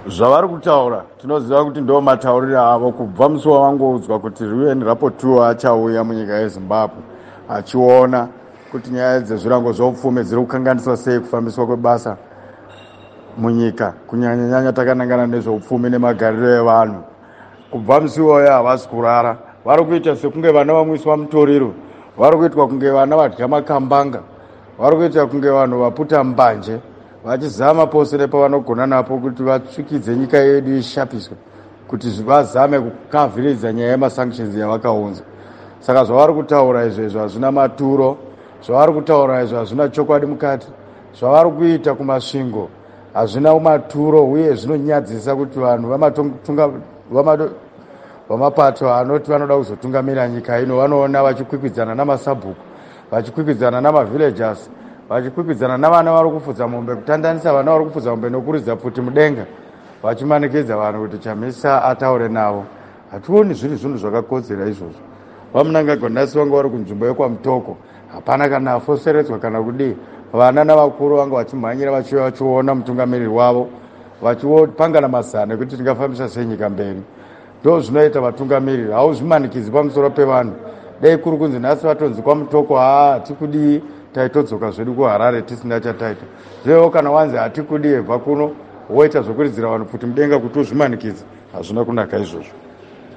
zvavari kutaura tinoziva kuti ndo matauriro avo kubva musi wavangoudzwa kuti UN rapporteur achauya munyika yeZimbabwe achiona kuti nyaya dzezvirango zveupfumi dziri kukanganiswa sei kufambiswa kwebasa munyika, kunyanya-nyanya takanangana nezveupfumi nemagariro evanhu. Kubva musi iwoyo havasi kurara, vari kuita sekunge vana vamwiswa mutoriro, vari kuitwa kunge vana vadya makambanga, vari kuita kunge vanhu vaputa mbanje, vachizama pose nepavanogona napo kuti vatsvikidze nyika yedu ishapiswe, kuti vazame kukavhiridza nyaya yemasanctions yavakaunza. Saka zvavari kutaura izvezvo hazvina maturo, zvavari kutaura izvo hazvina chokwadi mukati, zvavari kuita kumasvingo hazvina maturo uye zvinonyadzisa kuti vanhu vamapato anoti vanoda kuzotungamira nyika ino vanoona vachikwikwidzana namasabhuku, vachikwikwidzana namavillagers, vachikwikwidzana navana vari kufudza mombe, kutandanisa vana vari kufudza mombe nokuridza pfuti mudenga, vachimanikidza vanhu kuti chamisa ataure navo. Hationi zviri zvinhu zvakakodzera izvozvo. Vamunangagwa nhasi vanga vari kunzvimbo yekwamutoko, hapana kana afoseredzwa kana kudii. Vana navakuru vanga vachimhanyira vachiuya vachiona mutungamiriri wavo, vachipangana mazana ekuti tingafambisa sei nyika mberi. Ndo zvinoita vatungamiriri, hauzvimanikidzi pamusoro pevanhu. Dai kuri kunzi nhasi vatonzi kwamutoko, hatikudii, taitodzoka zvedu kuHarare tisina chataita. Zvewo kana wanzi hatikudii bva kuno woita zvokuridzira vanhu pfuti mudenga kuti uzvimanikidze, hazvina kunaka izvozvo.